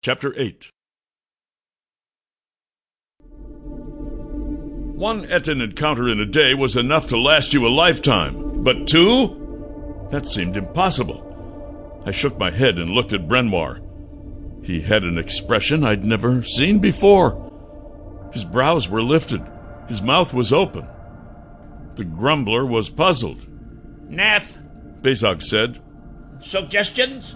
Chapter 8. One Etten encounter in a day was enough to last you a lifetime, but two? That seemed impossible. I shook my head and looked at Brenoir. He had an expression I'd never seen before. His brows were lifted. His mouth was open. The grumbler was puzzled. Nath, Bezog said. Suggestions?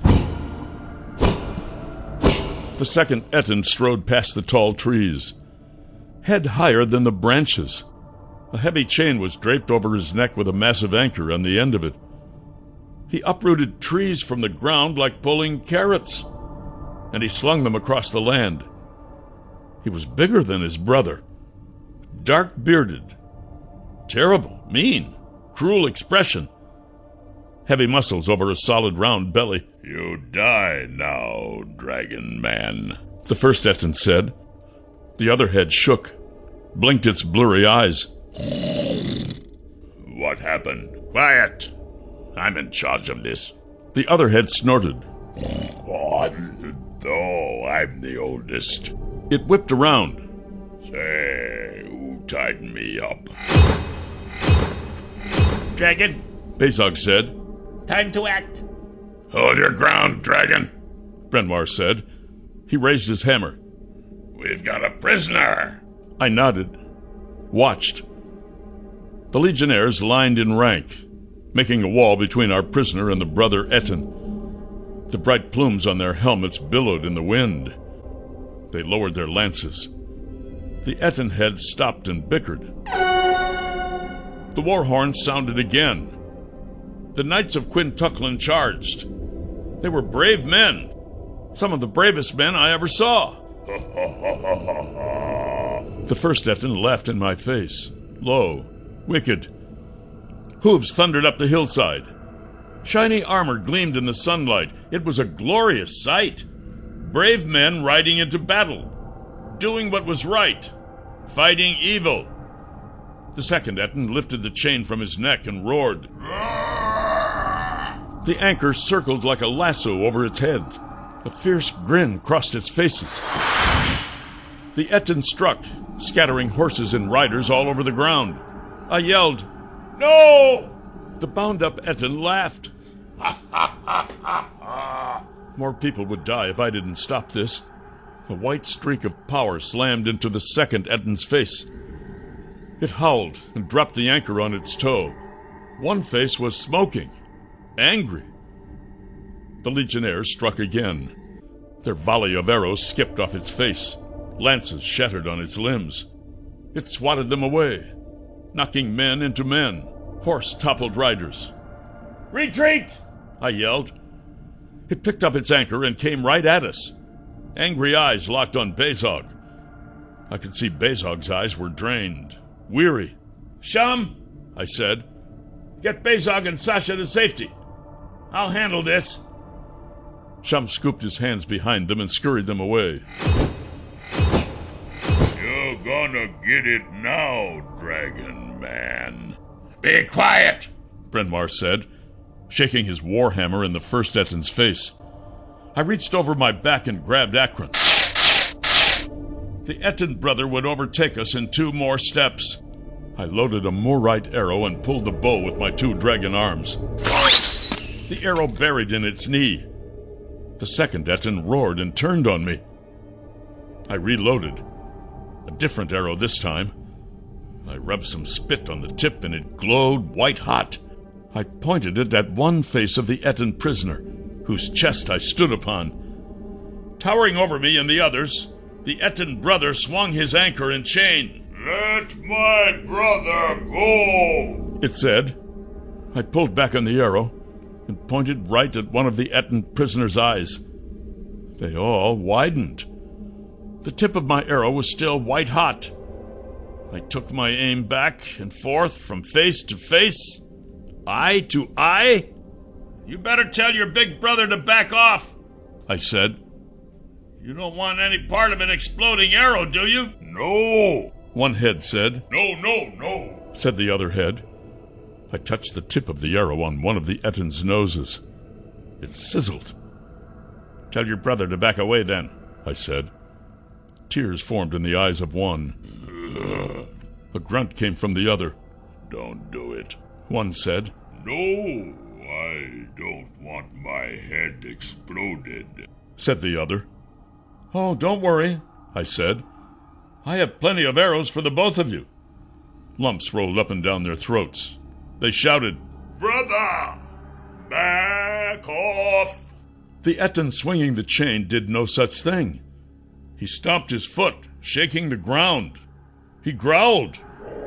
The second Etten strode past the tall trees, head higher than the branches. A heavy chain was draped over his neck with a massive anchor on the end of it. He uprooted trees from the ground like pulling carrots, and he slung them across the land. He was bigger than his brother, dark-bearded, terrible, mean, cruel expression, heavy muscles over a solid round belly. "You die now, dragon man," the first Etten said. The other head shook, blinked its blurry eyes. "What happened?" "Quiet. I'm in charge of this." The other head snorted. I'm the oldest. It whipped around. Say, who tied me up? Dragon, Bezog said. time to act. Hold your ground, dragon, Brenoir said. He raised his hammer. We've got a prisoner. I nodded, watched. The legionnaires lined in rank, making a wall between our prisoner and the brother Etten. The bright plumes on their helmets billowed in the wind. They lowered their lances. The Etten heads stopped and bickered. The war horn sounded again. The Knights of Quintuclan charged. They were brave men, some of the bravest men I ever saw. The first Etten laughed in my face, low, wicked. Hooves thundered up the hillside. Shiny armor gleamed in the sunlight. It was a glorious sight. Brave men riding into battle, doing what was right, fighting evil. The second Etten lifted the chain from his neck and roared. The anchor circled like a lasso over its head. A fierce grin crossed its faces. The Etten struck, scattering horses and riders all over the ground. I yelled, "No!" The bound-up Etten laughed. More people would die if I didn't stop this. A white streak of power slammed into the second Etten's face. It howled and dropped the anchor on its toe. One face was smoking, angry. The legionnaires struck again. Their volley of arrows skipped off its face. Lances shattered on its limbs. It swatted them away, knocking men into men. Horse toppled riders. "Retreat!" I yelled. It picked up its anchor and came right at us. Angry eyes locked on Bezog. I could see Bezog's eyes were drained, weary. "Shum," I said. "Get Bezog and Sasha to safety. I'll handle this." Shum scooped his hands behind them and scurried them away. "You're gonna get it now, dragon man." "Be quiet," Brenoir said, shaking his warhammer in the first Etten's face. I reached over my back and grabbed Akron. The Etten brother would overtake us in 2 more steps. I loaded a Morite arrow and pulled the bow with my 2 dragon arms. The arrow buried in its knee. The second Etten roared and turned on me. I reloaded. A different arrow this time. I rubbed some spit on the tip and it glowed white-hot. I pointed it at one face of the Etten prisoner, whose chest I stood upon. Towering over me and the others, the Etten brother swung his anchor and chain. "Let my brother go," it said. I pulled back on the arrow and pointed right at one of the Etten prisoner's eyes. They all widened. The tip of my arrow was still white-hot. I took my aim back and forth from face to face, eye to eye. "You better tell your big brother to back off," I said. "You don't want any part of an exploding arrow, do you?" "No," one head said. No, Said the other head. I touched the tip of the arrow on one of the Etten's noses. It sizzled. "Tell your brother to back away then," I said. Tears formed in the eyes of one. A grunt came from the other. Don't do it. One said. No, I don't want my head exploded, said the other. Oh, don't worry, I said. I have plenty of arrows for the both of you. Lumps rolled up and down their throats. They shouted, Brother! Back off! The Etin swinging the chain did no such thing. He stomped his foot, shaking the ground. He growled.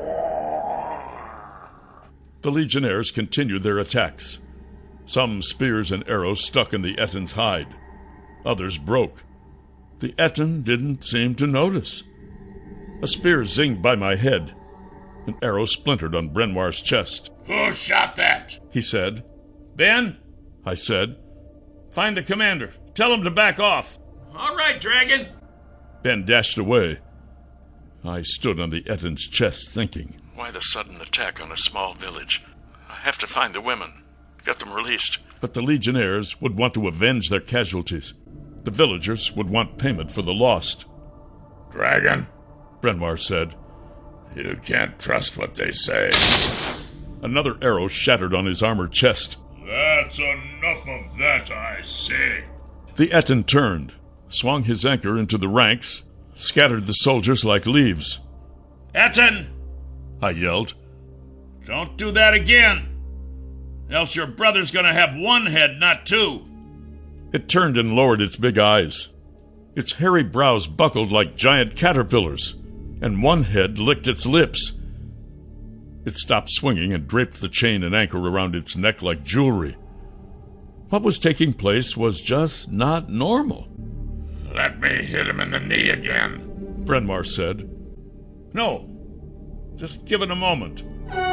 The legionnaires continued their attacks. Some spears and arrows stuck in the Etin's hide. Others broke. The Etin didn't seem to notice. A spear zinged by my head. An arrow splintered on Brenoir's chest. Who shot that? He said. Ben? I said. Find the commander. Tell him to back off. All right, Dragon. Ben dashed away. I stood on the Etin's chest thinking. Why the sudden attack on a small village? I have to find the women. Get them released. But the legionnaires would want to avenge their casualties. The villagers would want payment for the lost. Dragon, Brenoir said. You can't trust what they say. Another arrow shattered on his armored chest. That's enough of that, I say. The Etin turned, swung his anchor into the ranks, scattered the soldiers like leaves. Etin! I yelled. Don't do that again. Else your brother's gonna have one head, not two. It turned and lowered its big eyes. Its hairy brows buckled like giant caterpillars, and one head licked its lips. It stopped swinging and draped the chain and anchor around its neck like jewelry. What was taking place was just not normal. Let me hit him in the knee again, Brenoir said. No, just give it a moment.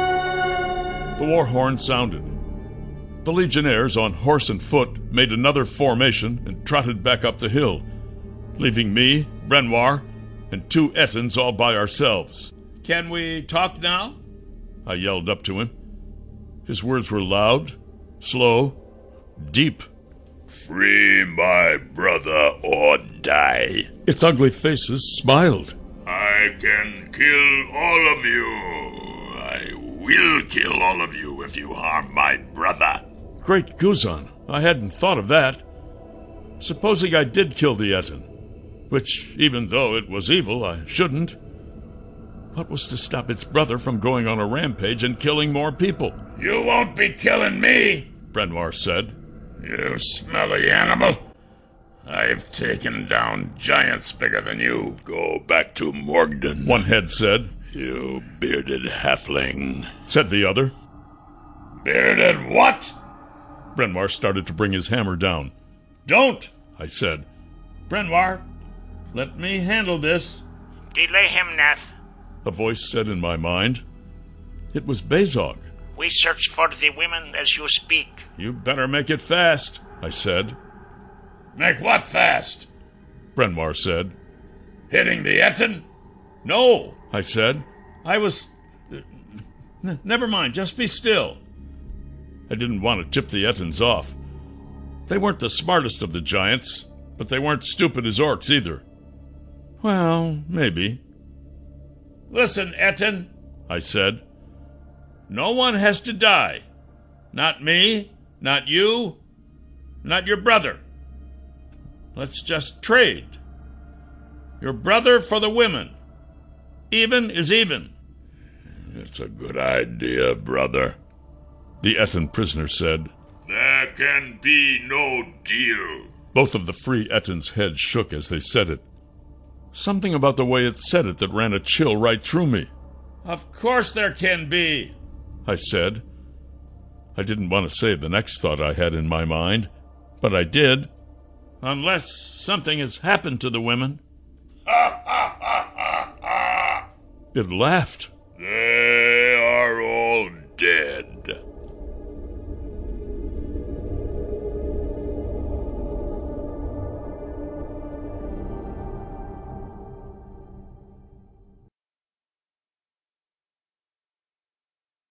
The war horn sounded. The legionnaires on horse and foot made another formation and trotted back up the hill, leaving me, Brenoir, and two Etins all by ourselves. Can we talk now? I yelled up to him. His words were loud, slow, deep. Free my brother or die. Its ugly faces smiled. I can kill all of you. I will kill all of you if you harm my brother. Great Guzan, I hadn't thought of that. Supposing I did kill the Etin, which, even though it was evil, I shouldn't. What was to stop its brother from going on a rampage and killing more people? You won't be killing me, Brenoir said. You smelly animal. I've taken down giants bigger than you. Go back to Morgden. One head said. You bearded halfling, said the other. Bearded what? Brenoir started to bring his hammer down. Don't, I said. Brenoir, let me handle this. Delay him, Nath. A voice said in my mind. It was Bezog. We search for the women as you speak. You better make it fast, I said. Make what fast? Brenoir said. Hitting the Etin? No, I said. I was... Never mind, just be still. I didn't want to tip the Etins off. They weren't the smartest of the giants, but they weren't stupid as orcs either. Well, maybe. Listen, Etin, I said. No one has to die. Not me, not you, not your brother. Let's just trade. Your brother for the women. Even is even. It's a good idea, brother, the Etin prisoner said. There can be no deal. Both of the free Etins' heads shook as they said it. Something about the way it said it that ran a chill right through me. Of course there can be, I said. I didn't want to say the next thought I had in my mind, but I did. Unless something has happened to the women. It laughed. They are all dead.